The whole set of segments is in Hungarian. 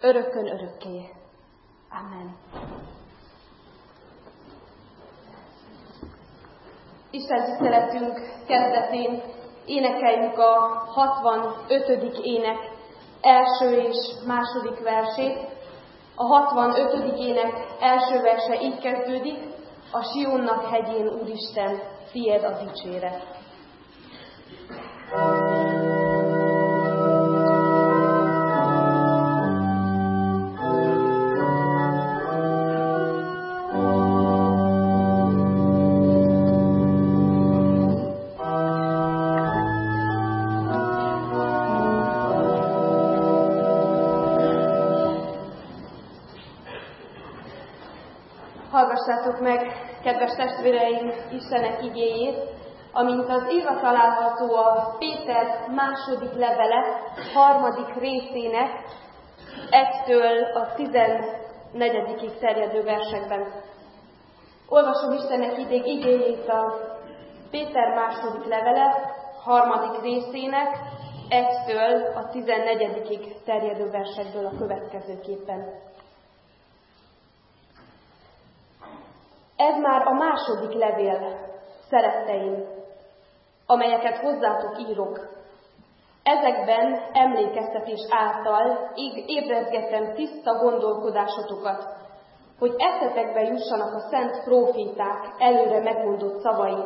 örökkön örökké. Amen. Isten tiszteletünk kezdetén énekeljük a 65. ének első és második versét. A 65. ének első verse így kezdődik: a Sionnak hegyén, Úristen, tiéd a dicséret. Hallgassátok meg, kedves testvéreim, Istenek igéjét, amint az írva található a Péter második levele 3. részének 1-től a 14. terjedő versekben. Olvasom Istenek igéjét a Péter második levele 3. részének 1-től a 14. terjedő versekből a következőképpen. Ez már a második levél, szeretteim, amelyeket hozzátok írok. Ezekben emlékeztetés által ébrezgetem tiszta gondolkodásotokat, hogy eszetekbe jussanak a szent próféták előre megmondott szavai,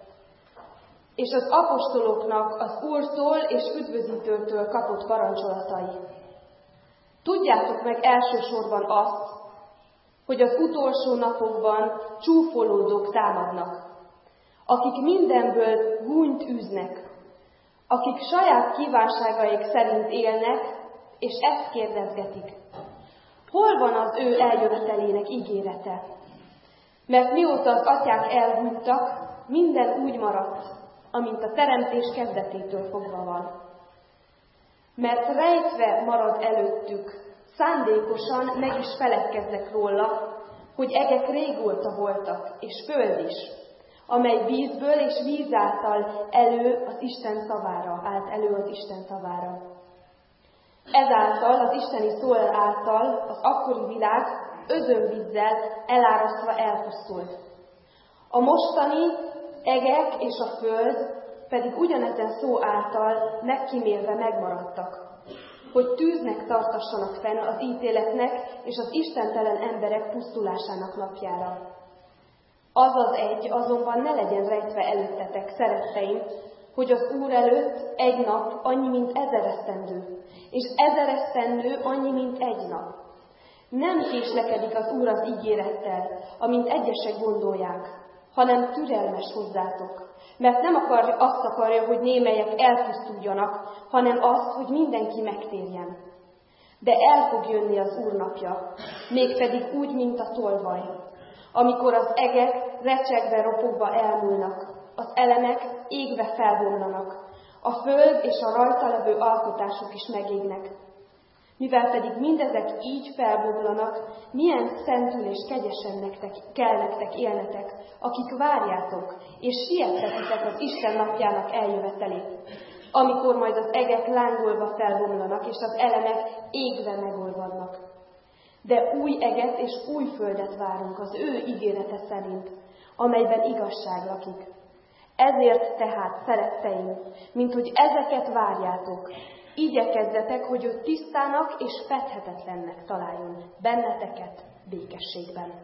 és az apostoloknak az Úrtól és Üdvözítőtől kapott parancsolatai. Tudjátok meg elsősorban azt, hogy az utolsó napokban csúfolódók támadnak, akik mindenből gúnyt űznek, akik saját kívánságaik szerint élnek, és ezt kérdezgetik: hol van az ő eljövetelének ígérete? Mert mióta az atyák elhunytak, minden úgy maradt, amint a teremtés kezdetétől fogva van. Mert rejtve marad előttük, szándékosan meg is feledkeznek róla, hogy egek régóta voltak, és föld is, amely vízből és víz által állt elő az Isten szavára. Ezáltal, az isteni szó által az akkori világ özönvízzel elárasztva elpusztult. A mostani egek és a föld pedig ugyanezen szó által megkímélve megmaradtak, hogy tűznek tartassanak fenn az ítéletnek és az istentelen emberek pusztulásának napjára. Az az egy azonban ne legyen rejtve előttetek, szeretteim, hogy az Úr előtt egy nap annyi, mint 1000 esztendő, és 1000 esztendő annyi, mint egy nap. Nem késlekedik az Úr az ígérettel, amint egyesek gondolják, hanem türelmes hozzátok, mert nem azt akarja, hogy némelyek elpusztuljanak, hanem azt, hogy mindenki megtérjen. De el fog jönni az Úr napja, mégpedig úgy, mint a tolvaj, amikor az egek recsegve, ropogva elmúlnak, az elemek égve felbomlanak, a föld és a rajta levő alkotások is megégnek. Mivel pedig mindezek így felbomlanak, milyen szentül és kegyesen kell nektek élnetek, akik várjátok, és siettetitek az Isten napjának eljövetelét, amikor majd az egek lángolva felbomlanak, és az elemek égve megolvadnak. De új eget és új földet várunk az ő ígérete szerint, amelyben igazság lakik. Ezért tehát, szeretteim, mint hogy ezeket várjátok, igyekezzetek, hogy ő tisztának és fedhetetlennek találjon benneteket békességben.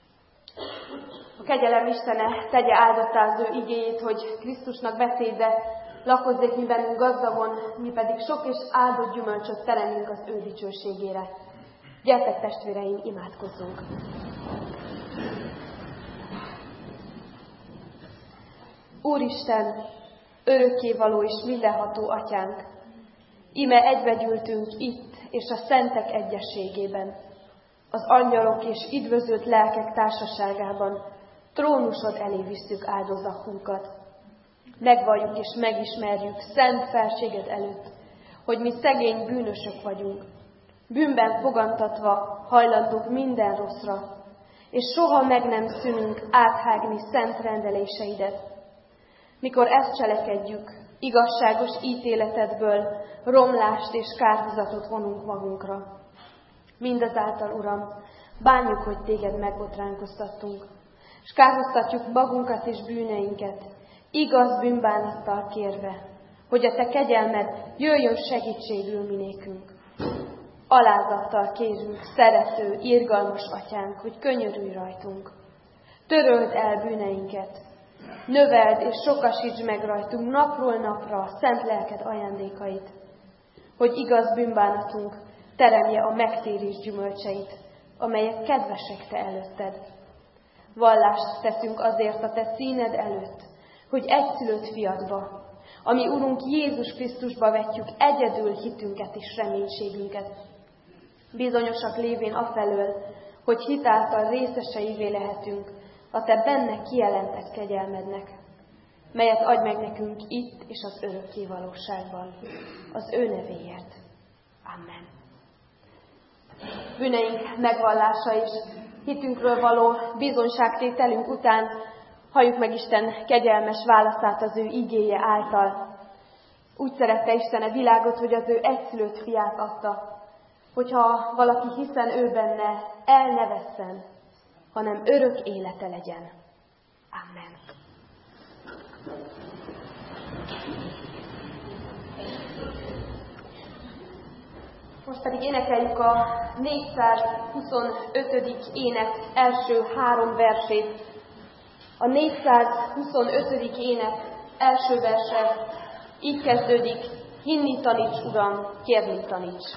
A kegyelem Istene tegye áldottá az ő igéjét, hogy Krisztusnak beszéde lakozzék mi bennünk gazdagon, mi pedig sok és áldott gyümölcsöt teremünk az ő dicsőségére. Gyertek, testvéreim, imádkozzunk! Úristen, örökkévaló és mindenható atyánk, íme egybegyűltünk itt és a szentek egyességében, az angyalok és üdvözölt lelkek társaságában trónusod elé visszük áldozatunkat. Megvalljuk és megismerjük szent felséged előtt, hogy mi szegény bűnösök vagyunk, bűnben fogantatva hajlandók minden rosszra, és soha meg nem szűnünk áthágni szent rendeléseidet. Mikor ezt cselekedjük, igazságos ítéletedből romlást és kárhozatot vonunk magunkra. Mindazáltal, Uram, bánjuk, hogy téged megbotránkoztattunk, s kárhoztatjuk magunkat és bűneinket, igaz bűnbánattal kérve, hogy a te kegyelmed jöjjön segítségül minékünk. Alázattal kérünk, szerető, irgalmas atyánk, hogy könyörülj rajtunk. Töröld el bűneinket, növeld és sokasítsd meg rajtunk napról napra a szent lelked ajándékait, hogy igaz bűnbánatunk teremje a megtérés gyümölcseit, amelyek kedvesek te előtted. Vallást teszünk azért a te színed előtt, hogy egyszülött fiadba, ami Urunk Jézus Krisztusba vetjük egyedül hitünket és reménységünket. Bizonyosak lévén afelől, hogy hitáltal részeseivé lehetünk a te benne kijelentett kegyelmednek, melyet adj meg nekünk itt és az örökké valóságban, az ő nevéért. Amen. Bűneink megvallása és hitünkről való bizonyságtételünk után halljuk meg Isten kegyelmes válaszát az ő igéje által. Úgy szerette Isten a világot, hogy az ő egyszülött fiát adta, hogyha valaki hiszen ő benne, el ne vesszen, hanem örök élete legyen. Amen. Most pedig énekeljük a 425. ének első 3 versét. A 425. ének első verse így kezdődik: hinni taníts, Uram, kérni taníts.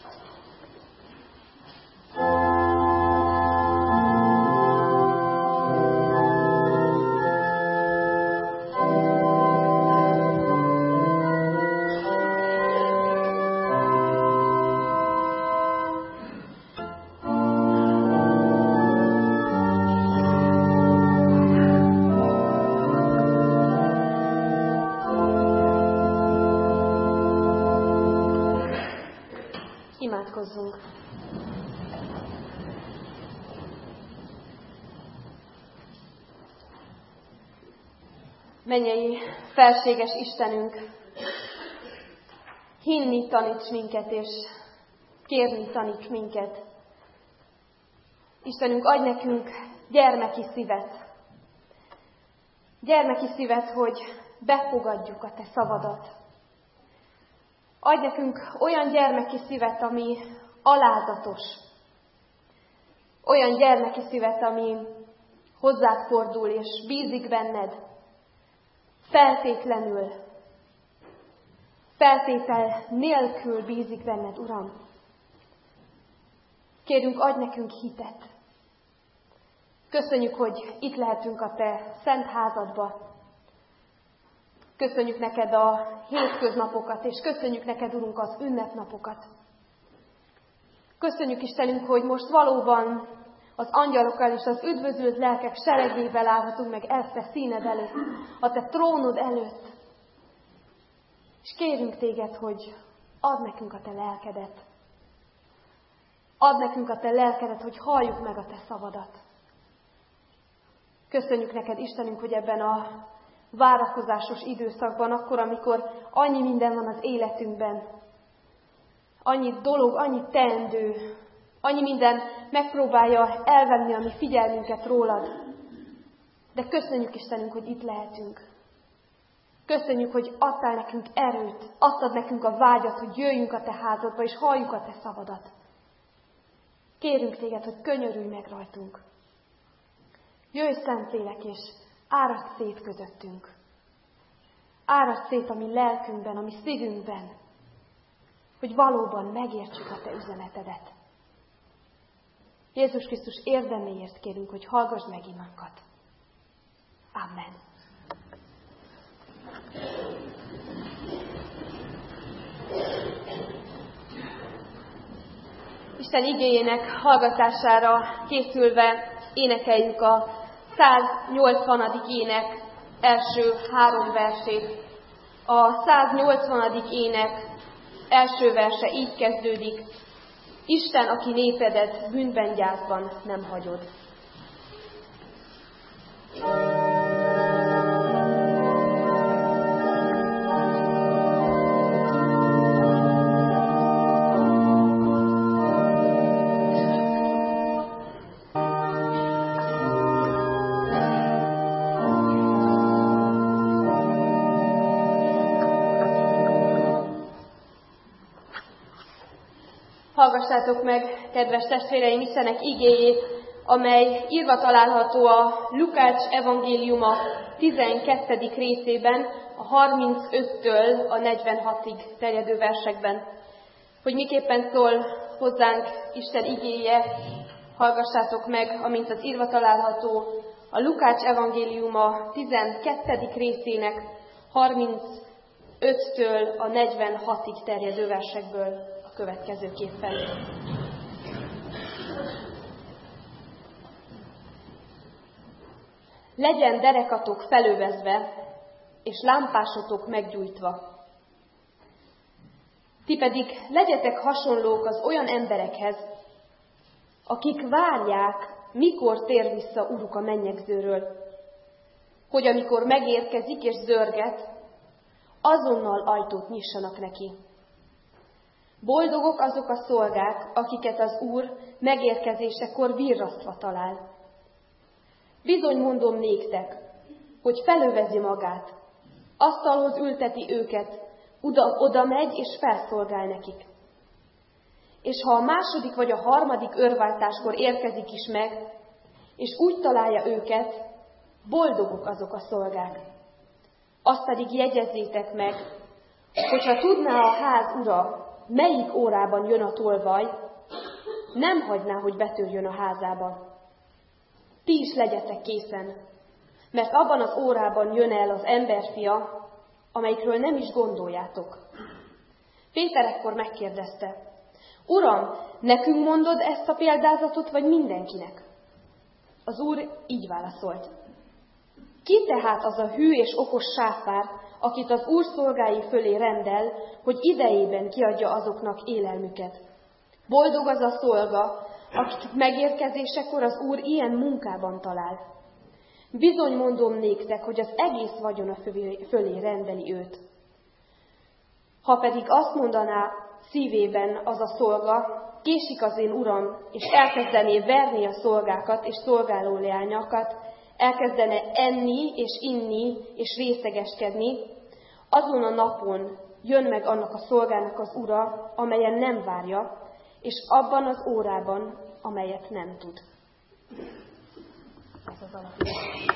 Imádkozzunk. Mennyei, felséges Istenünk, hinni taníts minket, és kérni taníts minket. Istenünk, adj nekünk gyermeki szívet. Gyermeki szívet, hogy befogadjuk a te szavadat. Adj nekünk olyan gyermeki szívet, ami alázatos. Olyan gyermeki szívet, ami hozzád fordul és bízik benned. Feltétel nélkül bízik benned, Uram. Kérünk, adj nekünk hitet. Köszönjük, hogy itt lehetünk a te szent házadba. Köszönjük neked a hétköznapokat, és köszönjük neked, Urunk, az ünnepnapokat. Köszönjük, Istenünk, hogy most valóban az angyalokkal és az üdvözült lelkek seregével állhatunk meg te színed előtt, a te trónod előtt. És kérünk téged, hogy add nekünk a te lelkedet. Add nekünk a te lelkedet, hogy halljuk meg a te szavadat. Köszönjük neked, Istenünk, hogy ebben a várakozásos időszakban, akkor, amikor annyi minden van az életünkben, annyi dolog, annyi teendő, annyi minden megpróbálja elvenni a mi figyelmünket rólad. De köszönjük, Istenünk, hogy itt lehetünk. Köszönjük, hogy adtál nekünk erőt, adtad nekünk a vágyat, hogy jöjjünk a te házadba, és halljuk a te szavadat. Kérünk téged, hogy könyörülj meg rajtunk. Jöjj, Szentlélek, és áradj szét közöttünk. Áradj szét a mi lelkünkben, a mi szívünkben, hogy valóban megértsük a te üzenetedet. Jézus Krisztus érdeméért kérünk, hogy hallgass meg imánkat. Amen. Isten igéjének hallgatására készülve énekeljük a 180. ének első 3 versét. A 180. ének első verse így kezdődik: Isten, aki népedet bűnben, gyászban nem hagyod. Hallgassátok meg, kedves testvéreim, Istenek igéjét, amely írva található a Lukács evangéliuma 12. részében, a 35-től a 46-ig terjedő versekben. Hogy miképpen szól hozzánk Isten igéje, hallgassátok meg, amint az írva található a Lukács evangéliuma 12. részének 35-től a 46-ig terjedő versekből a következőképpen. Legyen derekatok felövezve, és lámpásotok meggyújtva. Ti pedig legyetek hasonlók az olyan emberekhez, akik várják, mikor tér vissza Uruk a mennyegzőről, hogy amikor megérkezik és zörget, azonnal ajtót nyissanak neki. Boldogok azok a szolgák, akiket az Úr megérkezésekor virrasztva talál. Bizony mondom néktek, hogy felövezi magát, asztalhoz ülteti őket, oda megy és felszolgál nekik. És ha a második vagy a harmadik örváltáskor érkezik is meg, és úgy találja őket, boldogok azok a szolgák. Azt pedig jegyezzétek meg, hogyha tudná a ház ura, melyik órában jön a tolvaj, nem hagyná, hogy betörjön a házába. Ti is legyetek készen, mert abban az órában jön el az emberfia, amelyikről nem is gondoljátok. Péter ekkor megkérdezte, Uram, nekünk mondod ezt a példázatot, vagy mindenkinek? Az Úr így válaszolt. Ki tehát az a hű és okos sáfár, akit az Úr szolgái fölé rendel, hogy idejében kiadja azoknak élelmüket? Boldog az a szolga, akik megérkezésekor az Úr ilyen munkában talál. Bizony mondom néktek, hogy az egész vagyona fölé rendeli őt. Ha pedig azt mondaná szívében az a szolga, késik az én uram, és elkezdené verni a szolgákat és szolgáló leányokat, elkezdene enni és inni és részegeskedni, azon a napon jön meg annak a szolgának az ura, amelyen nem várja, és abban az órában, amelyet nem tud. Ez az alapja.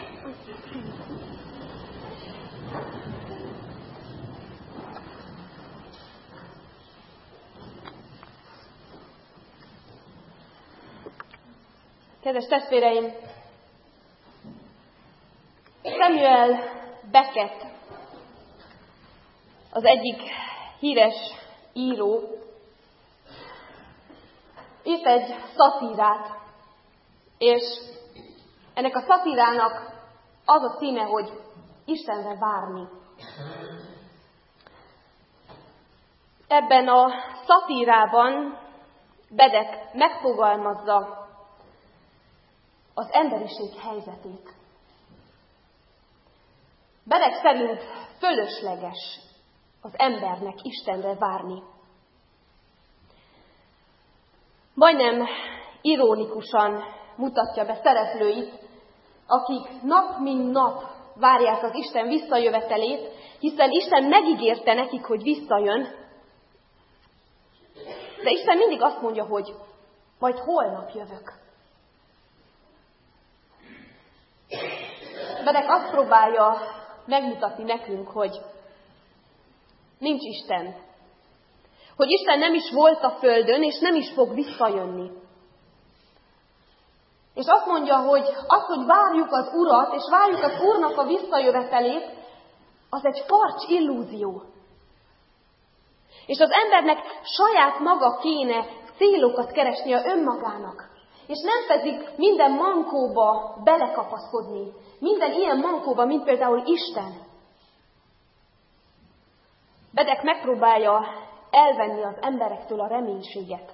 Kedves testvéreim, Samuel Beckett, az egyik híres író, írt egy szatírát, és ennek a szatírának az a címe, hogy Istenre várni. Ebben a szatírában Beckett megfogalmazza az emberiség helyzetét. Beckett szerint fölösleges az embernek Istenre várni. Majdnem ironikusan mutatja be szereplőit, akik nap mint nap várják az Isten visszajövetelét, hiszen Isten megígérte nekik, hogy visszajön, de Isten mindig azt mondja, hogy majd holnap jövök. Beckett azt próbálja megmutatni nekünk, hogy nincs Isten. Hogy Isten nem is volt a földön, és nem is fog visszajönni. És azt mondja, hogy az, hogy várjuk az Urat, és várjuk az Úrnak a visszajövetelét, az egy farcs illúzió. És az embernek saját maga kéne célokat keresnie önmagának. És nem pedig minden mankóba belekapaszkodni. Minden ilyen mankóba, mint például Isten. Beckett megpróbálja elvenni az emberektől a reménységet.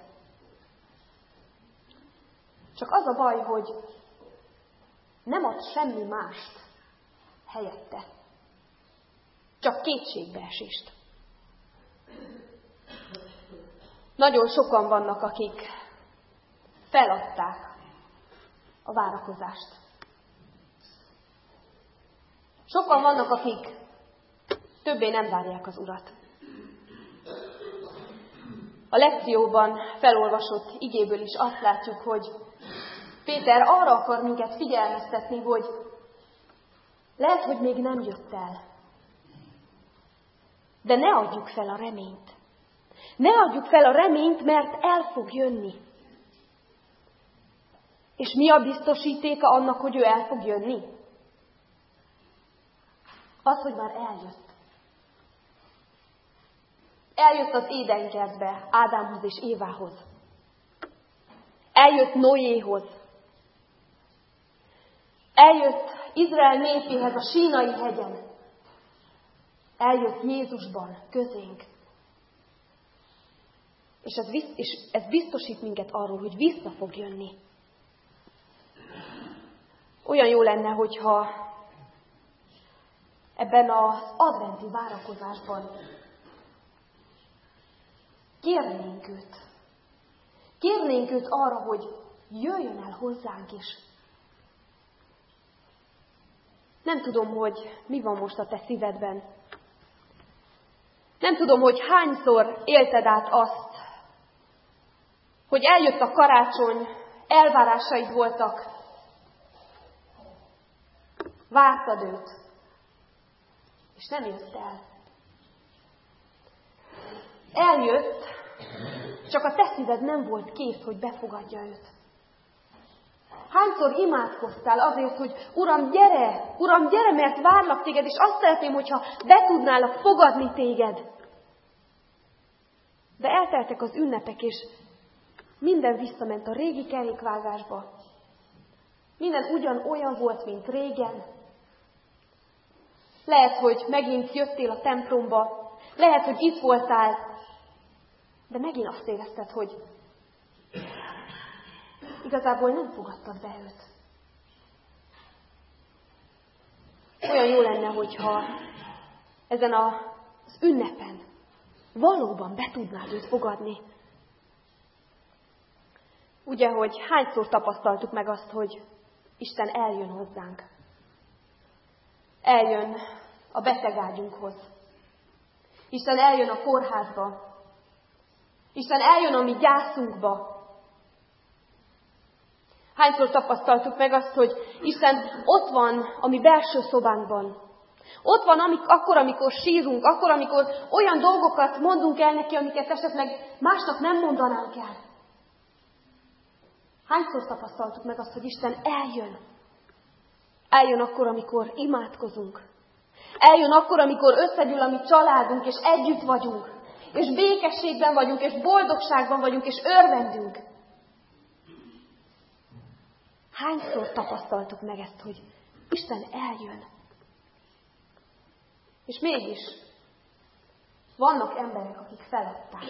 Csak az a baj, hogy nem ad semmi mást helyette. Csak kétségbeesést. Nagyon sokan vannak, akik feladták a várakozást. Sokan vannak, akik többé nem várják az Urat. A lekcióban felolvasott igéből is azt látjuk, hogy Péter arra akar minket figyelmeztetni, hogy lehet, hogy még nem jött el, de ne adjuk fel a reményt. Ne adjuk fel a reményt, mert el fog jönni. És mi a biztosítéka annak, hogy ő el fog jönni? Az, hogy már eljött. Eljött az Édenkertbe, Ádámhoz és Évához. Eljött Noéhoz. Eljött Izrael népéhez a Sínai hegyen. Eljött Jézusban közénk. És ez biztosít minket arról, hogy vissza fog jönni. Olyan jó lenne, hogyha ebben az adventi várakozásban kérnénk őt. Kérnénk őt arra, hogy jöjjön el hozzánk is. Nem tudom, hogy mi van most a te szívedben. Nem tudom, hogy hányszor élted át azt, hogy eljött a karácsony, elvárásaid voltak, vártad őt, és nem jött el. Eljött, csak a te szíved nem volt kész, hogy befogadja őt. Hányszor imádkoztál azért, hogy Uram, gyere, mert várlak téged, és azt szeretném, hogyha be tudnálak fogadni téged. De elteltek az ünnepek, és minden visszament a régi kerékvágásba. Minden ugyanolyan volt, mint régen. Lehet, hogy megint jöttél a templomba, lehet, hogy itt voltál, de megint azt érezted, hogy igazából nem fogadtad be őt. Olyan jó lenne, hogyha ezen az ünnepen valóban be tudnád őt fogadni. Ugye, hogy hányszor tapasztaltuk meg azt, hogy Isten eljön hozzánk. Eljön a betegágyunkhoz. Isten eljön a kórházba. Isten eljön a mi gyászunkba. Hányszor tapasztaltuk meg azt, hogy Isten ott van a mi belső szobánkban. Ott van akkor, amikor sírunk, akkor, amikor olyan dolgokat mondunk el neki, amiket esetleg másnak nem mondanánk el. Hányszor tapasztaltuk meg azt, hogy Isten eljön? Eljön akkor, amikor imádkozunk. Eljön akkor, amikor összegyűl a mi családunk, és együtt vagyunk. És békességben vagyunk, és boldogságban vagyunk, és örvendünk. Hányszor tapasztaltuk meg ezt, hogy Isten eljön? És mégis vannak emberek, akik feladták.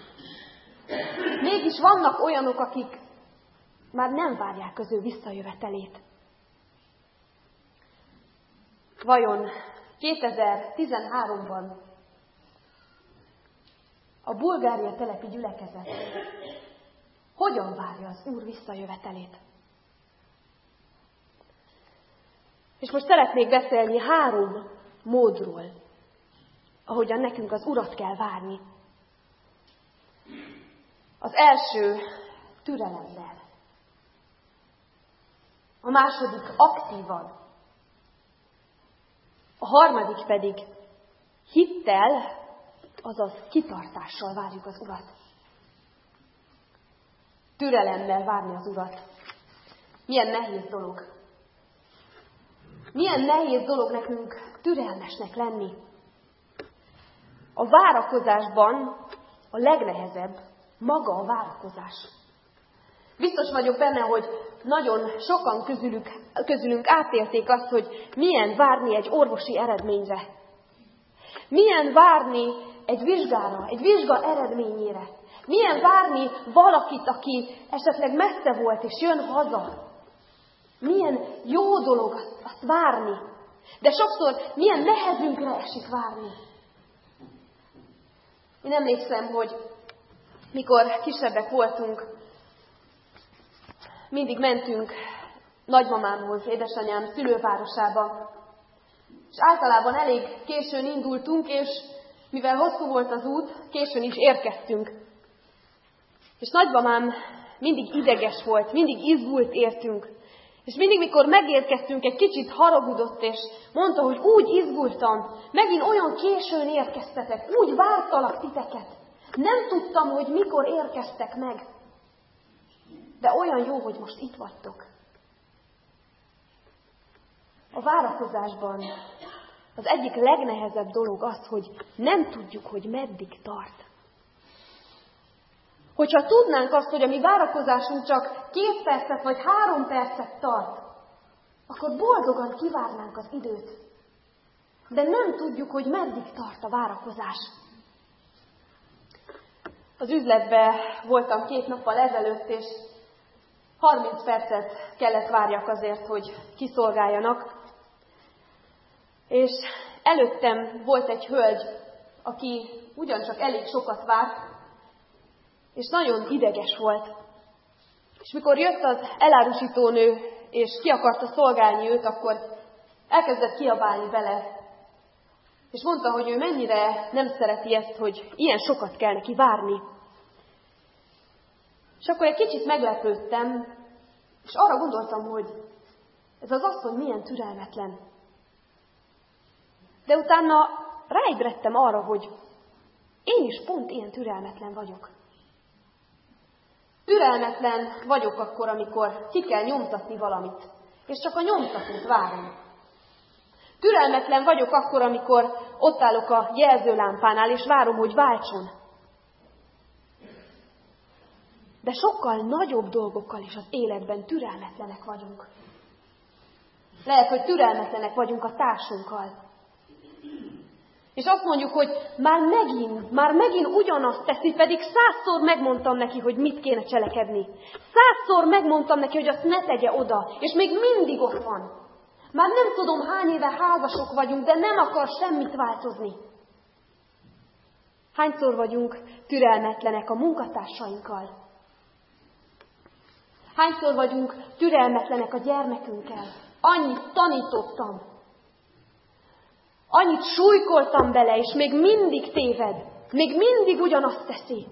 Mégis vannak olyanok, akik már nem várják az ő visszajövetelét. Vajon 2013-ban a Bulgária telepi gyülekezet hogyan várja az Úr visszajövetelét? És most szeretnék beszélni 3 módról, ahogyan nekünk az Urat kell várni. Az első türelemmel. A második aktívan. A harmadik pedig hittel, azaz kitartással várjuk az Urat. Türelemmel várni az Urat. Milyen nehéz dolog. Milyen nehéz dolog nekünk türelmesnek lenni. A várakozásban a legnehezebb maga a várakozás. Biztos vagyok benne, hogy nagyon sokan közülünk átélték azt, hogy milyen várni egy orvosi eredményre. Milyen várni egy vizsgára, egy vizsga eredményére. Milyen várni valakit, aki esetleg messze volt és jön haza. Milyen jó dolog azt várni. De sokszor milyen nehezünkre esik várni. Én emlékszem, hogy mikor kisebbek voltunk, mindig mentünk nagymamámhoz, édesanyám szülővárosába. És általában elég későn indultunk, és mivel hosszú volt az út, későn is érkeztünk. És nagymamám mindig ideges volt, mindig izgult értünk. És mindig, mikor megérkeztünk, egy kicsit haragudott, és mondta, hogy úgy izgultam, megint olyan későn érkeztetek, úgy vártalak titeket. Nem tudtam, hogy mikor érkeztek meg. De olyan jó, hogy most itt vagytok. A várakozásban az egyik legnehezebb dolog az, hogy nem tudjuk, hogy meddig tart. Hogyha tudnánk azt, hogy a mi várakozásunk csak 2 percet vagy 3 percet tart, akkor boldogan kivárnánk az időt. De nem tudjuk, hogy meddig tart a várakozás. Az üzletben voltam 2 nappal ezelőtt, és 30 percet kellett várjak azért, hogy kiszolgáljanak. És előttem volt egy hölgy, aki ugyancsak elég sokat várt, és nagyon ideges volt. És mikor jött az elárusítónő, és ki akarta szolgálni őt, akkor elkezdett kiabálni vele. És mondta, hogy ő mennyire nem szereti ezt, hogy ilyen sokat kell neki várni. És akkor egy kicsit meglepődtem, és arra gondoltam, hogy ez az asszony milyen türelmetlen. De utána ráébredtem arra, hogy én is pont ilyen türelmetlen vagyok. Türelmetlen vagyok akkor, amikor ki kell nyomtatni valamit, és csak a nyomtatót várom. Türelmetlen vagyok akkor, amikor ott állok a jelzőlámpánál, és várom, hogy váltson. De sokkal nagyobb dolgokkal is az életben türelmetlenek vagyunk. Lehet, hogy türelmetlenek vagyunk a társunkkal. És azt mondjuk, hogy már megint ugyanazt teszi, pedig 100-szor megmondtam neki, hogy mit kéne cselekedni. 100-szor megmondtam neki, hogy azt ne tegye oda, és még mindig ott van. Már nem tudom, hány éve házasok vagyunk, de nem akar semmit változni. Hányszor vagyunk türelmetlenek a munkatársainkkal? Hányszor vagyunk türelmetlenek a gyermekünkkel? Annyit tanítottam. Annyit súlykoltam bele, és még mindig téved. Még mindig ugyanazt teszi.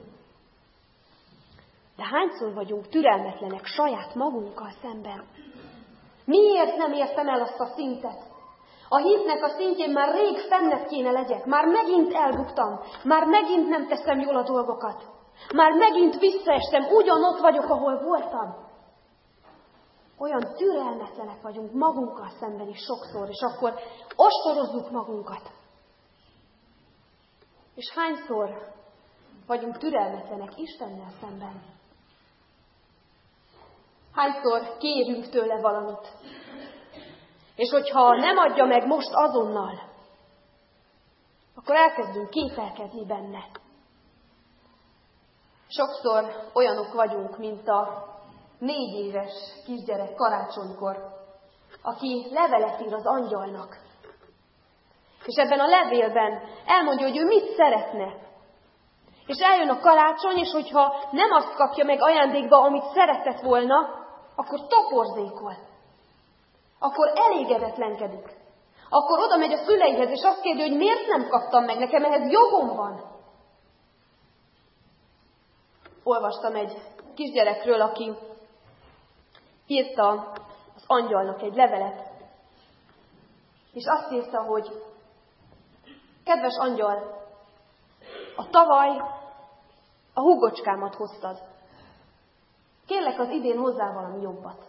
De hányszor vagyunk türelmetlenek saját magunkkal szemben? Miért nem értem el azt a szintet? A hitnek a szintjén már rég fennebb kéne legyek. Már megint elbuktam. Már megint nem teszem jól a dolgokat. Már megint visszaestem. Ugyanott vagyok, ahol voltam. Olyan türelmetlenek vagyunk magunkkal szemben is sokszor, és akkor ostorozzuk magunkat. És hányszor vagyunk türelmetlenek Istennel szemben? Hányszor kérünk tőle valamit? És hogyha nem adja meg most azonnal, akkor elkezdünk kételkedni benne. Sokszor olyanok vagyunk, mint a 4 éves kisgyerek karácsonykor, aki levelet ír az angyalnak. És ebben a levélben elmondja, hogy ő mit szeretne. És eljön a karácsony, és hogyha nem azt kapja meg ajándékba, amit szeretett volna, akkor toporzékol. Akkor elégedetlenkedik. Akkor oda megy a szüleihez, és azt kérdi, hogy miért nem kaptam meg, nekem ehhez jogom van. Olvastam egy kisgyerekről, aki írta az angyalnak egy levelet, és azt írta, hogy kedves angyal, a tavaly a húgocskámat hoztad. Kérlek az idén hozzá valami jobbat.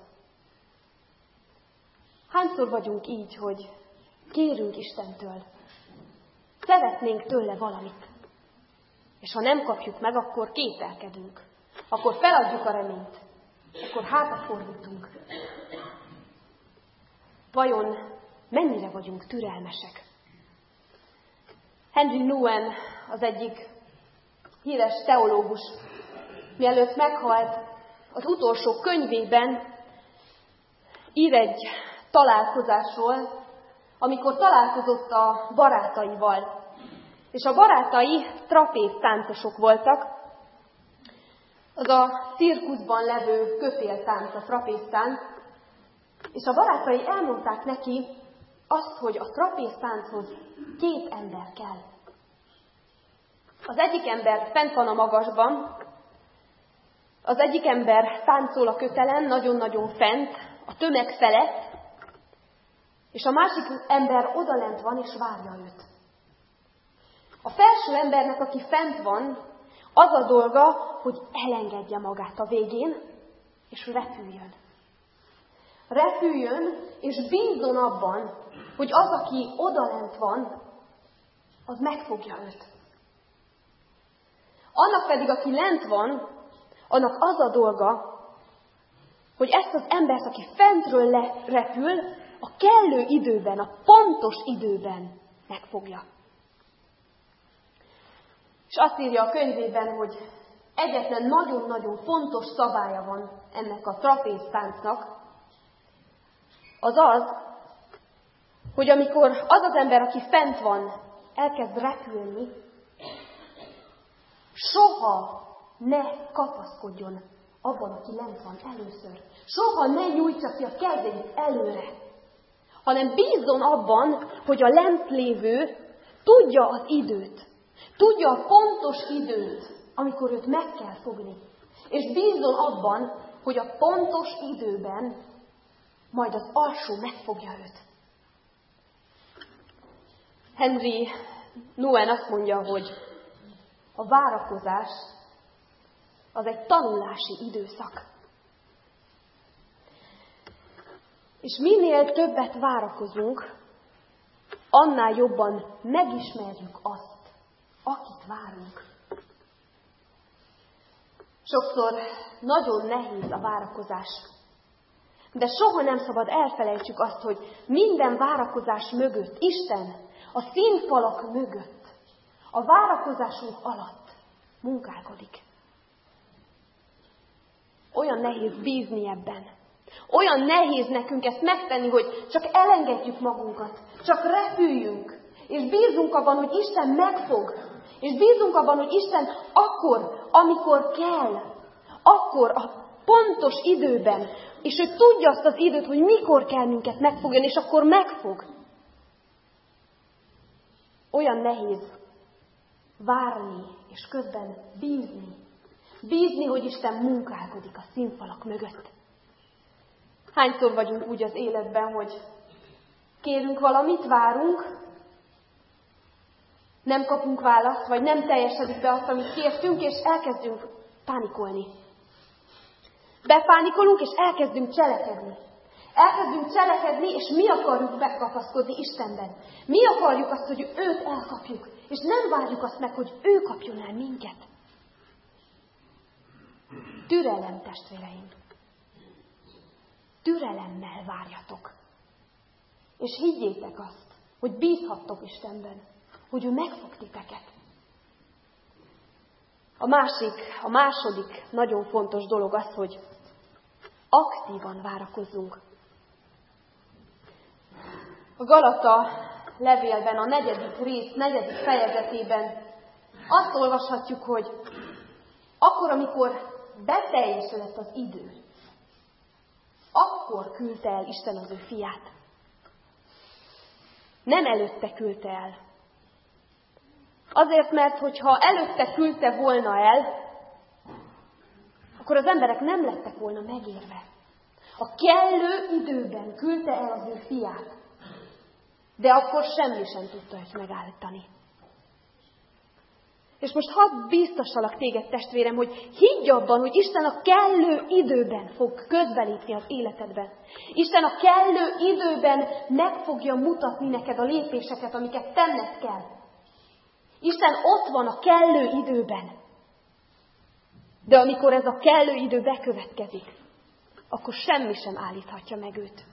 Hányszor vagyunk így, hogy kérünk Istentől, szeretnénk tőle valamit, és ha nem kapjuk meg, akkor kételkedünk, akkor feladjuk a reményt, akkor hátat fordítunk. Vajon mennyire vagyunk türelmesek? Henry Nouwen, az egyik híres teológus, mielőtt meghalt, az utolsó könyvében ír egy találkozásról, amikor találkozott a barátaival. És a barátai trapéztáncosok voltak. Az a cirkuszban levő kötéltánc, a trapéztánc. És a barátai elmondták neki azt, hogy a trapéztánchoz 2 ember kell. Az egyik ember fent van a magasban, Az egyik ember táncol a kötelen, nagyon-nagyon fent, a tömeg felett, és a másik ember odalent van, és várja őt. A felső embernek, aki fent van, az a dolga, hogy elengedje magát a végén, és repüljön. Repüljön, és bízzon abban, hogy az, aki odalent van, az megfogja őt. Annak pedig, aki lent van, annak az a dolga, hogy ezt az embert, aki fentről repül, a kellő időben, a pontos időben megfogja. És azt írja a könyvében, hogy egyetlen nagyon-nagyon fontos szabálya van ennek a trapéztáncnak, az az, hogy amikor az az ember, aki fent van, elkezd repülni, soha ne kapaszkodjon abban, aki lent van először. Soha ne nyújtsa ki a kezét előre, hanem bízzon abban, hogy a lent lévő tudja az időt, tudja a pontos időt, amikor őt meg kell fogni. És bízzon abban, hogy a pontos időben majd az alsó megfogja őt. Henry Nouwen azt mondja, hogy a várakozás az egy tanulási időszak. És minél többet várakozunk, annál jobban megismerjük azt, akit várunk. Sokszor nagyon nehéz a várakozás, de soha nem szabad elfelejtsük azt, hogy minden várakozás mögött, Isten a színfalak mögött, a várakozásunk alatt munkálkodik. Olyan nehéz bízni ebben. Olyan nehéz nekünk ezt megtenni, hogy csak elengedjük magunkat, csak repüljünk, és bízunk abban, hogy Isten megfog, és bízunk abban, hogy Isten akkor, amikor kell, akkor a pontos időben, és ő tudja azt az időt, hogy mikor kell minket megfogjon, és akkor megfog. Olyan nehéz várni, és közben bízni. Bízni, hogy Isten munkálkodik a színfalak mögött. Hányszor vagyunk úgy az életben, hogy kérünk valamit, várunk, nem kapunk választ, vagy nem teljesedik be azt, amit kértünk, és elkezdünk pánikolni. Bepánikolunk, és elkezdünk cselekedni. Elkezdünk cselekedni, és mi akarjuk bekapaszkodni Istenben. Mi akarjuk azt, hogy őt elkapjuk, és nem várjuk azt meg, hogy ő kapjon el minket. Türelem, testvéreim. Türelemmel várjatok. És higgyétek azt, hogy bízhattok Istenben, hogy ő megfog titeket. A második nagyon fontos dolog az, hogy aktívan várakozzunk. A Galata levélben, a 4. fejezetében azt olvashatjuk, hogy akkor, amikor beteljesült az idő, akkor küldte el Isten az ő fiát. Nem előtte küldte el. Azért, mert hogyha előtte küldte volna el, akkor az emberek nem lettek volna megérve. A kellő időben küldte el az ő fiát, de akkor semmi sem tudta őt megállítani. És most hadd biztossalak téged, testvérem, hogy higgy abban, hogy Isten a kellő időben fog közbelépni az életedben. Isten a kellő időben meg fogja mutatni neked a lépéseket, amiket tenned kell. Isten ott van a kellő időben. De amikor ez a kellő idő bekövetkezik, akkor semmi sem állíthatja meg őt.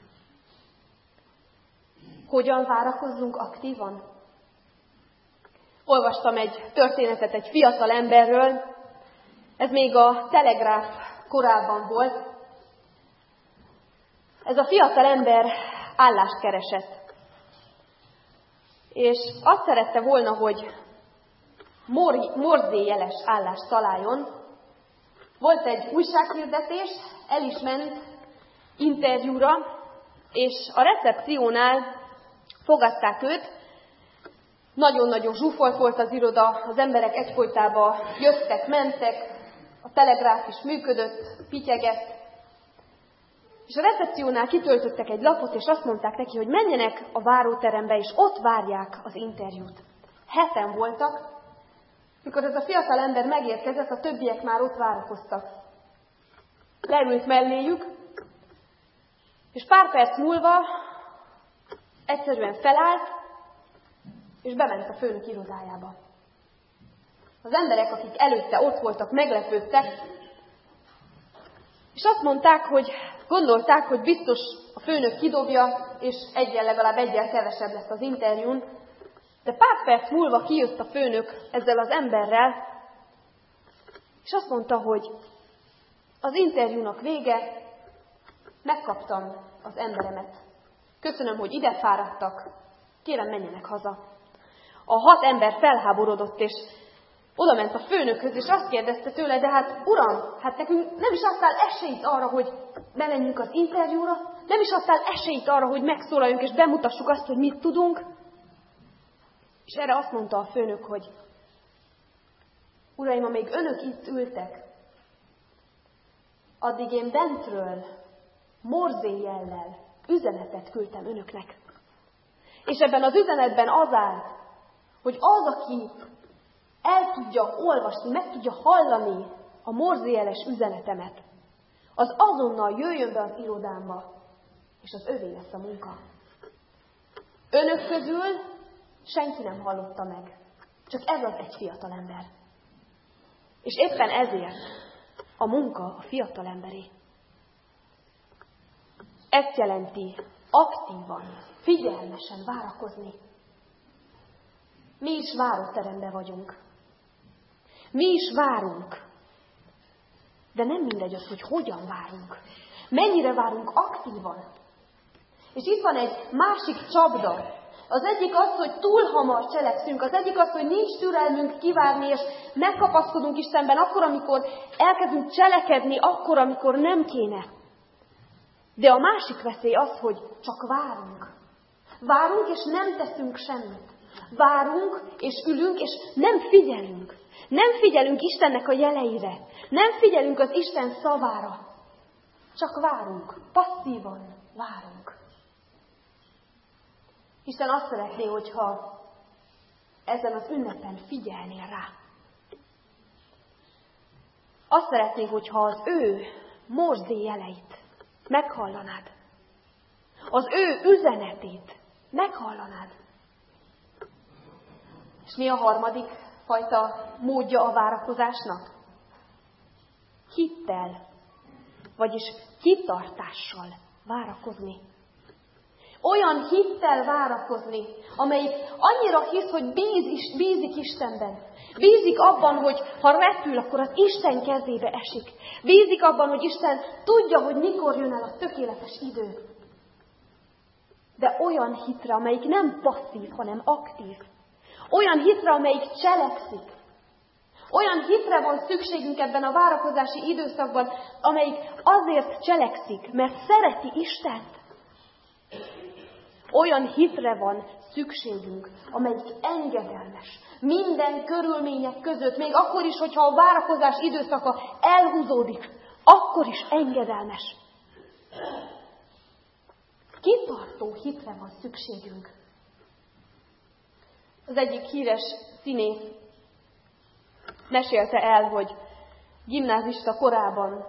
Hogyan várakozzunk aktívan? Olvastam egy történetet egy fiatal emberről, ez még a telegráf korában volt. Ez a fiatal ember állást keresett. És azt szerette volna, hogy morzéjeles állást találjon. Volt egy újsághirdetés, el is ment interjúra, és a recepciónál fogadták őt. Nagyon-nagyon zsúfolt volt az iroda, az emberek egyfolytában jöttek, mentek, a a telegráf is működött, pityegett, és a recepciónál kitöltöttek egy lapot, és azt mondták neki, hogy menjenek a váróterembe, és ott várják az interjút. 7 voltak, mikor ez a fiatal ember megérkezett, a többiek már ott várakoztak. Leült melléjük, és pár perc múlva egyszerűen felállt, és bement a főnök irodájába. Az emberek, akik előtte ott voltak, meglepődtek, és azt mondták, hogy gondolták, hogy biztos a főnök kidobja, és legalább egyel kevesebb lesz az interjún, de pár perc múlva kijött a főnök ezzel az emberrel, és azt mondta, hogy az interjúnak vége, megkaptam az emberemet. Köszönöm, hogy ide fáradtak, kérem, menjenek haza. A 6 ember felháborodott, és oda ment a főnökhöz, és azt kérdezte tőle, de hát uram, hát nekünk nem is adtál esélyt arra, hogy bemenjünk az interjúra, nem is adtál esélyt arra, hogy megszólaljunk, és bemutassuk azt, hogy mit tudunk. És erre azt mondta a főnök, hogy uraim, amíg önök itt ültek, addig én bentről morzéjellel üzenetet küldtem önöknek. És ebben az üzenetben az áll, hogy az, aki el tudja olvasni, meg tudja hallani a morzéjeles üzenetemet, az azonnal jöjjön be az irodámba, és az övé lesz a munka. Önök közül senki nem hallotta meg, csak ez az egy fiatal ember. És éppen ezért a munka a fiatal emberé. Ezt jelenti aktívan, figyelmesen várakozni. Mi is váróteremben vagyunk. Mi is várunk. De nem mindegy az, hogy hogyan várunk. Mennyire várunk aktívan. És itt van egy másik csapda. Az egyik az, hogy túl hamar cselekszünk. Az egyik az, hogy nincs türelmünk kivárni, és megkapaszkodunk Istenben akkor, amikor elkezdünk cselekedni, akkor, amikor nem kéne. De a másik veszély az, hogy csak várunk. Várunk, és nem teszünk semmit. Várunk, és ülünk, és nem figyelünk. Nem figyelünk Istennek a jeleire. Nem figyelünk az Isten szavára. Csak várunk. Passzívan várunk. Isten azt szeretné, hogyha ezen az ünnepen figyelnél rá. Azt szeretné, hogyha az ő morzé jeleit meghallanád. Az ő üzenetét meghallanád. És mi a harmadik fajta módja a várakozásnak? Hittel, vagyis kitartással várakozni. Olyan hittel várakozni, amelyik annyira hisz, hogy bízik Istenben. Bízik abban, hogy ha repül, akkor az Isten kezébe esik. Bízik abban, hogy Isten tudja, hogy mikor jön el a tökéletes idő. De olyan hitre, amelyik nem passzív, hanem aktív. Olyan hitre, amelyik cselekszik. Olyan hitre van szükségünk ebben a várakozási időszakban, amelyik azért cselekszik, mert szereti Istent. Olyan hitre van szükségünk, amelyik engedelmes. Minden körülmények között, még akkor is, hogyha a várakozás időszaka elhúzódik, akkor is engedelmes. Kitartó hitre van szükségünk. Az egyik híres színész mesélte el, hogy gimnázista korában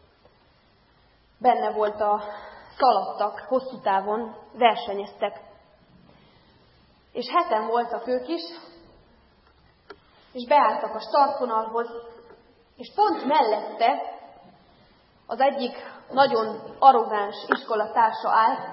benne volt a szaladtak, hosszú távon versenyeztek. És 7 voltak ők is, és beálltak a startvonalhoz, és pont mellette az egyik nagyon arrogáns iskolatársa állt,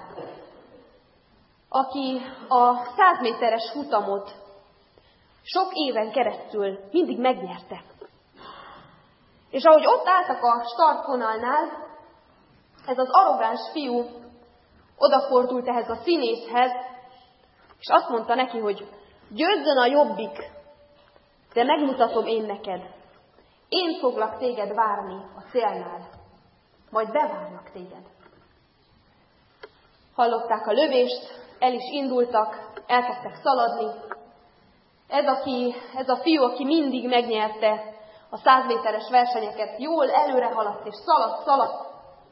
aki a 100 méteres futamot sok éven keresztül mindig megnyerte. És ahogy ott álltak a startvonalnál, ez az arrogáns fiú odafordult ehhez a színészhez, és azt mondta neki, hogy győzzön a jobbik, de megmutatom én neked. Én foglak téged várni a célnál, majd bevárlak téged. Hallották a lövést, el is indultak, elkezdtek szaladni. Ez a fiú, aki mindig megnyerte a 100 méteres versenyeket, jól előre haladt, és szaladt.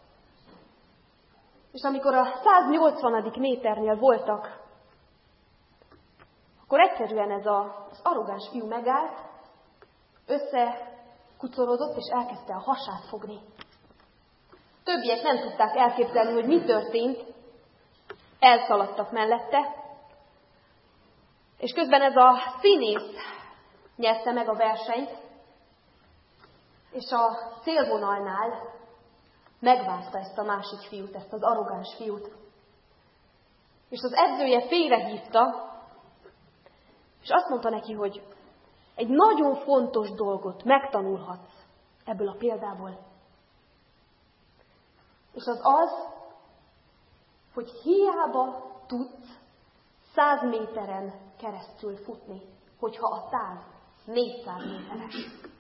És amikor a 180. méternél voltak, akkor egyszerűen ez az arrogáns fiú megállt, összekucorodott, és elkezdte a hasát fogni. Többiek nem tudták elképzelni, hogy mi történt, elszaladtak mellette, és közben ez a színész nyerte meg a versenyt, és a célvonalnál megvárta ezt a másik fiút, ezt az arrogáns fiút. És az edzője félrehívta, és azt mondta neki, hogy egy nagyon fontos dolgot megtanulhatsz ebből a példából. És az, hogy hiába tudsz 100 méteren keresztül futni, hogyha a táv 400 méteres.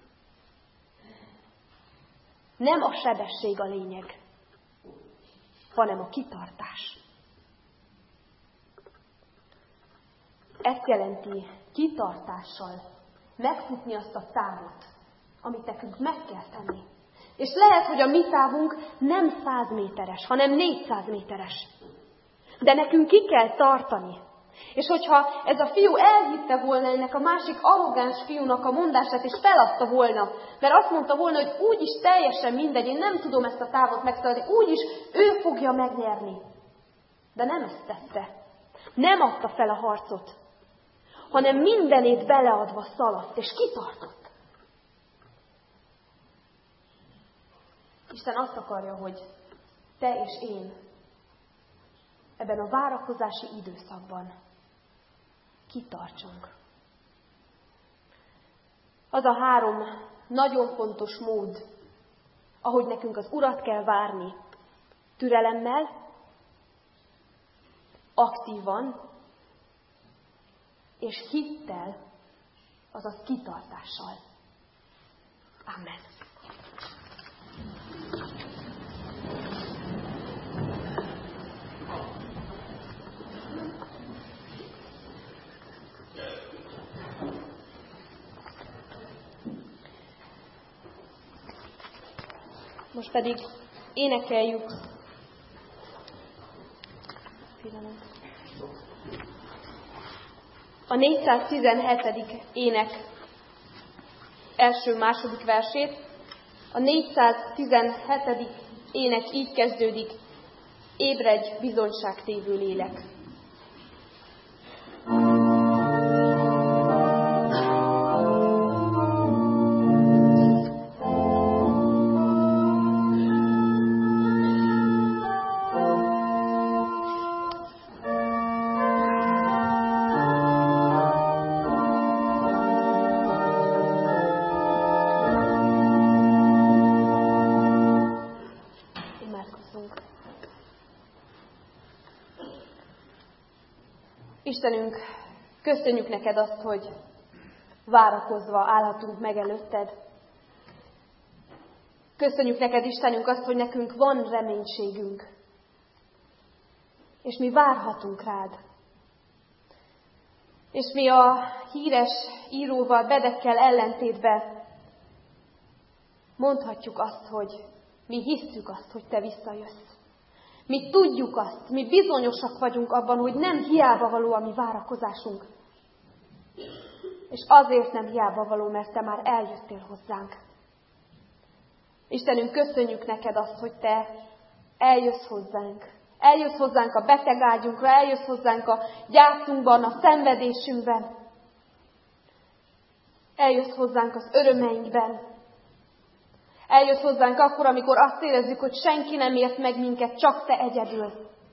Nem a sebesség a lényeg, hanem a kitartás. Ezt jelenti kitartással megfutni azt a távot, amit nekünk meg kell tenni. És lehet, hogy a mi távunk nem 100 méteres, hanem 400 méteres. De nekünk ki kell tartani. És hogyha ez a fiú elhitte volna ennek a másik arrogáns fiúnak a mondását, és feladta volna, mert azt mondta volna, hogy úgyis teljesen mindegy, én nem tudom ezt a távot megszaladni, úgyis ő fogja megnyerni. De nem ezt tette. Nem adta fel a harcot, hanem mindenét beleadva szaladt, és kitartott. Isten azt akarja, hogy te és én ebben a várakozási időszakban kitartsunk. Az a 3 nagyon fontos mód, ahogy nekünk az Urat kell várni, türelemmel, aktívan, és hittel, azaz kitartással. Amen. Most pedig énekeljük a 417. ének első-második versét. A 417. ének így kezdődik: ébredj, bizonyságtévő lélek. Istenünk, köszönjük neked azt, hogy várakozva állhatunk meg előtted. Köszönjük neked, Istenünk, azt, hogy nekünk van reménységünk, és mi várhatunk rád. És mi a híres íróval, Bedekkel ellentétben mondhatjuk azt, hogy mi hisszük azt, hogy te visszajössz. Mi tudjuk azt, mi bizonyosak vagyunk abban, hogy nem hiába való a mi várakozásunk. És azért nem hiába való, mert te már eljöttél hozzánk. Istenünk, köszönjük neked azt, hogy te eljössz hozzánk. Eljössz hozzánk a betegágyunkra, eljössz hozzánk a gyászunkban, a szenvedésünkben. Eljössz hozzánk az örömeinkben. Eljössz hozzánk akkor, amikor azt érezzük, hogy senki nem ért meg minket, csak te egyedül.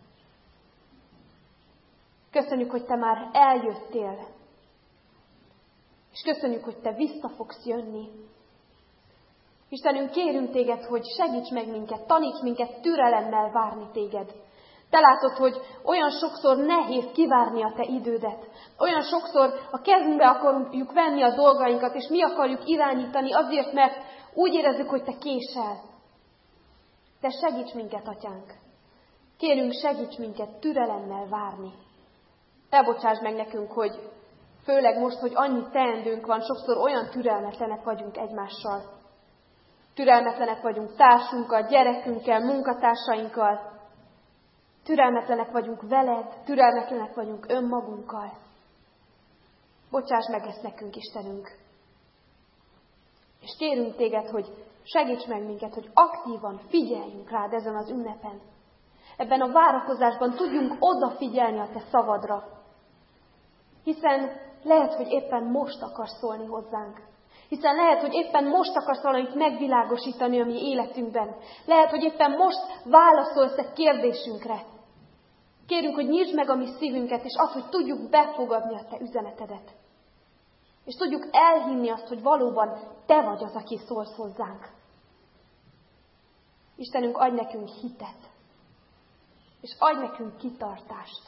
Köszönjük, hogy te már eljöttél. És köszönjük, hogy te vissza fogsz jönni. Istenünk, kérünk téged, hogy segíts meg minket, taníts minket türelemmel várni téged. Te látod, hogy olyan sokszor nehéz kivárni a te idődet. Olyan sokszor a kezünkbe akarjuk venni a dolgainkat, és mi akarjuk irányítani azért, mert úgy érezzük, hogy te késel. Te segíts minket, Atyánk. Kérünk, segíts minket türelemmel várni. Te bocsáss meg nekünk, hogy Főleg most, hogy annyi teendőnk van, sokszor olyan türelmetlenek vagyunk egymással. Türelmetlenek vagyunk társunkkal, gyerekünkkel, munkatársainkkal. Türelmetlenek vagyunk veled, türelmetlenek vagyunk önmagunkkal. Bocsáss meg ezt nekünk, Istenünk. És kérünk téged, hogy segíts meg minket, hogy aktívan figyeljünk rád ezen az ünnepen. Ebben a várakozásban tudjunk odafigyelni a te szavadra. Hiszen lehet, hogy éppen most akarsz szólni hozzánk. Hiszen lehet, hogy éppen most akarsz valamit megvilágosítani a mi életünkben. Lehet, hogy éppen most válaszolsz egy kérdésünkre. Kérünk, hogy nyisd meg a mi szívünket, és azt, hogy tudjuk befogadni a te üzenetedet. És tudjuk elhinni azt, hogy valóban te vagy az, aki szólsz hozzánk. Istenünk, adj nekünk hitet. És adj nekünk kitartást.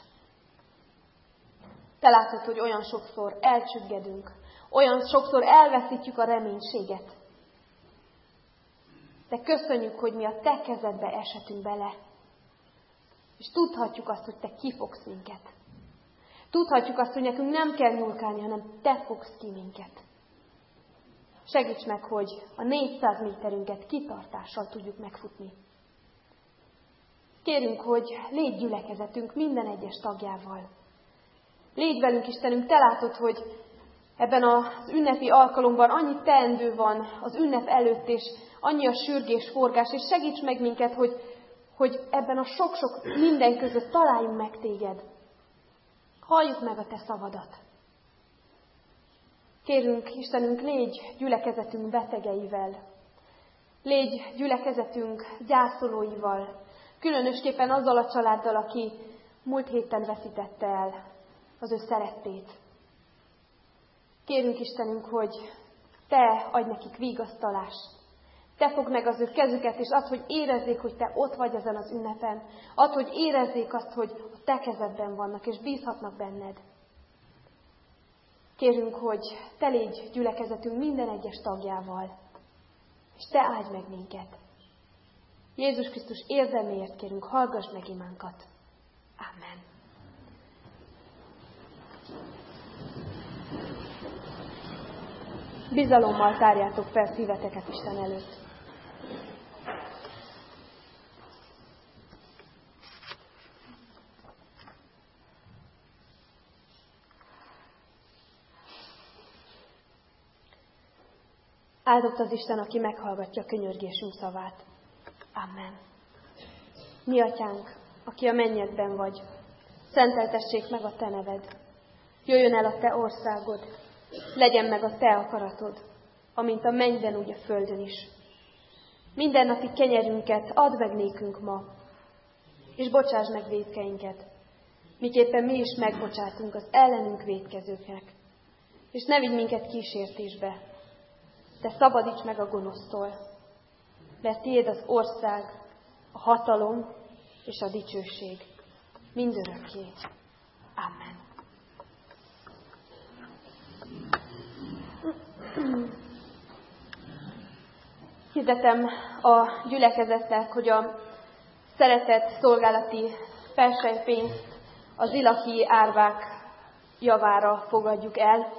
Te látod, hogy olyan sokszor elcsüggedünk, olyan sokszor elveszítjük a reménységet. De köszönjük, hogy mi a te kezedbe eshetünk bele. És tudhatjuk azt, hogy te kifogsz minket. Tudhatjuk azt, hogy nekünk nem kell nyúlkálni, hanem te fogsz ki minket. Segíts meg, hogy a 400 méterünket kitartással tudjuk megfutni. Kérünk, hogy légy gyülekezetünk minden egyes tagjával. Légy velünk, Istenünk, te látod, hogy ebben az ünnepi alkalomban annyi teendő van az ünnep előtt, és annyi a sürgés, forgás, és segíts meg minket, hogy ebben a sok-sok minden között találjunk meg téged. Halljuk meg a te szavadat. Kérünk, Istenünk, légy gyülekezetünk betegeivel. Légy gyülekezetünk gyászolóival. Különösképpen azzal a családdal, aki múlt héten veszítette el az ő szerettét. Kérünk, Istenünk, hogy te adj nekik vigasztalást. Te fogd meg az ő kezüket, és add, hogy érezzék, hogy te ott vagy ezen az ünnepen. Add, hogy érezzék azt, hogy a te kezedben vannak, és bízhatnak benned. Kérünk, hogy te légy gyülekezetünk minden egyes tagjával, és te áldj meg minket. Jézus Krisztus érdeméért kérünk, hallgass meg imánkat. Amen. Bizalommal tárjátok fel szíveteket Isten előtt. Áldott az Isten, aki meghallgatja könyörgésünk szavát. Amen. Mi atyánk, aki a mennyekben vagy, szenteltessék meg a te neved. Jöjjön el a te országod, legyen meg a te akaratod, amint a mennyben, úgy a földön is. Mindennapi kenyerünket add meg nékünk ma, és bocsáss meg vétkeinket, miképpen mi is megbocsátunk az ellenünk vétkezőknek. És ne vigy minket kísértésbe, de szabadíts meg a gonosztól, mert tiéd az ország, a hatalom és a dicsőség mindörökké. Amen. Hirdetem a gyülekezetnek, hogy a szeretett szolgálati felsejpénzt az zilahi árvák javára fogadjuk el.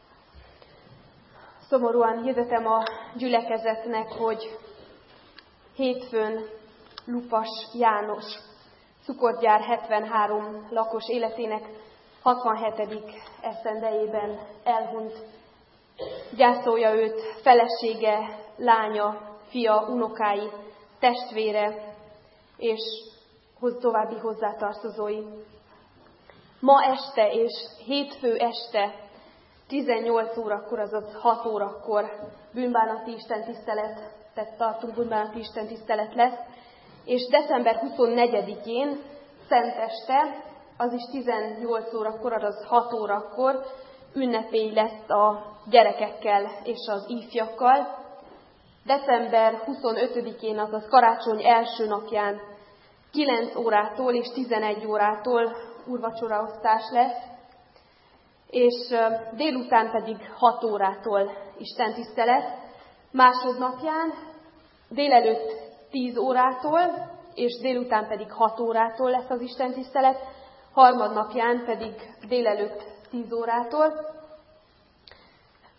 Szomorúan hirdetem a gyülekezetnek, hogy hétfőn Lupas János, cukorgyár 73 lakos életének 67. esztendejében elhunyt. Gyászolja őt felesége, lánya, fia, unokái, testvére és további hozzátartozói. Ma este és hétfő este 18 órakor, azaz 6 órakor bűnbánati istentiszteletet tartunk, bűnbánati istentisztelet lesz, és december 24-én, szenteste, az is 18 órakor, azaz 6 órakor ünnepély lesz a gyerekekkel és az ifjakkal. December 25-én, azaz karácsony első napján 9 órától és 11 órától úrvacsoraosztás lesz, és délután pedig 6 órától istentisztelet. Másodnapján délelőtt 10 órától, és délután pedig 6 órától lesz az istentisztelet, harmadnapján pedig délelőtt 10 órától,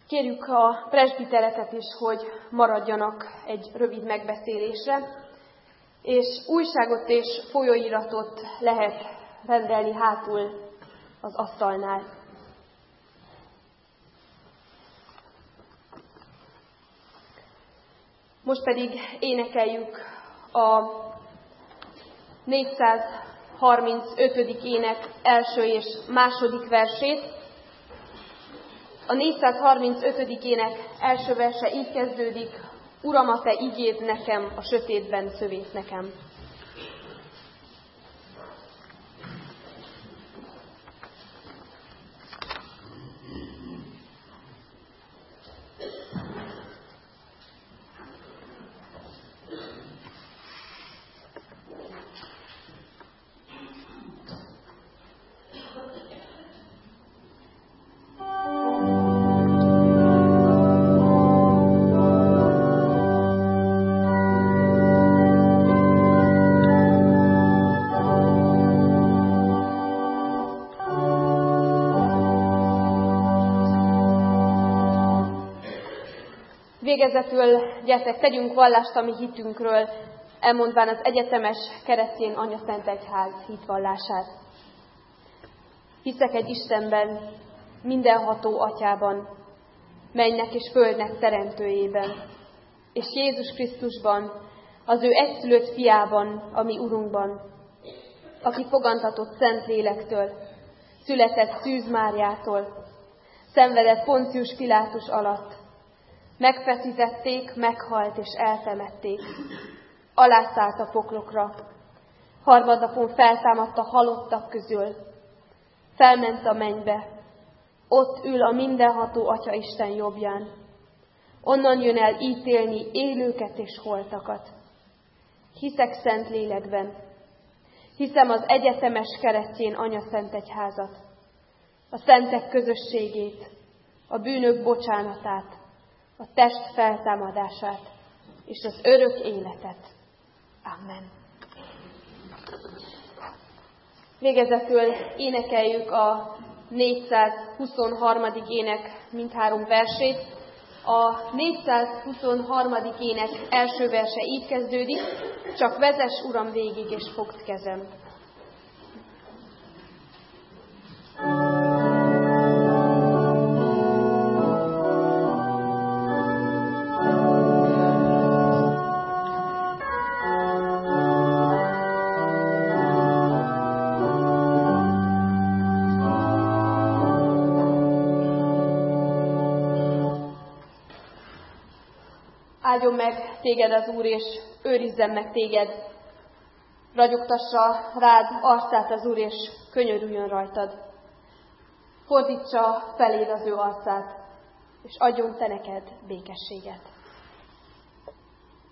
Kérjük a presbitereket is, hogy maradjanak egy rövid megbeszélésre, és újságot és folyóiratot lehet rendelni hátul az asztalnál. Most pedig énekeljük a 435. ének első és második versét. A 435. ének első verse így kezdődik: Uram, a Te igéd nekem, a sötétben szövét nekem. Végezetül gyertek, tegyünk vallást a mi hitünkről, elmondván az egyetemes keresztény anyaszentegyház hitvallását. Hiszek egy Istenben, mindenható Atyában, mennynek és földnek teremtőjében, és Jézus Krisztusban, az ő egyszülött fiában, a mi Urunkban, aki fogantatott Szentlélektől, született Szűz Máriától, szenvedett Poncius Pilátus alatt, megfeszítették, meghalt és eltemették. Alászállt a poklokra. Harmadnapon feltámadt a halottak közül. Felment a mennybe. Ott ül a mindenható Atya Isten jobbján. Onnan jön el ítélni élőket és holtakat. Hiszek szent lélekben. Hiszem az egyetemes keresztény anyaszentegyházat, a szentek közösségét, a bűnök bocsánatát, a test feltámadását és az örök életet. Amen. Végezetül énekeljük a 423. ének mindhárom versét. A 423. ének első verse így kezdődik: Csak vezess, Uram, végig, és fogd kezem. Áldjon meg téged az Úr, és őrizzen meg téged. Ragyogtassa rád arcát az Úr, és könyörüljön rajtad. Fordítsa feléd az ő arcát, és adjon te neked békességet.